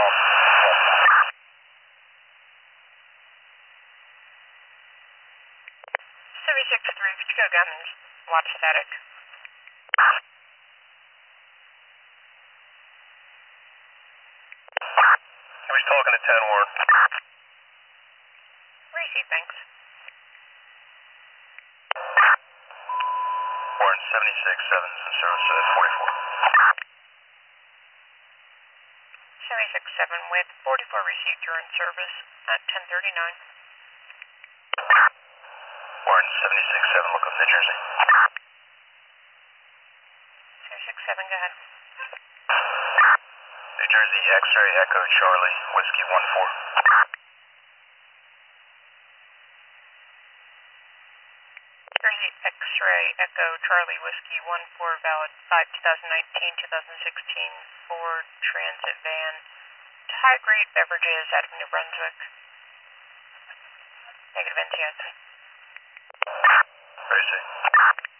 76-3, could you go down and watch static? Who's talking to 10 Warren? Receive, thanks. Warren 76-7 is in service at 44. 76-7 with 44 received, you're in service at 10:39. Warren 76-7, look up New Jersey. 76-7, go ahead. New Jersey X-ray Echo Charlie Whiskey 14. Jersey X-ray Echo Charlie Whiskey 14, valid 5/2019-2016 Ford Transit van. High-grade beverages out of New Brunswick. Negative NTS. Very safe.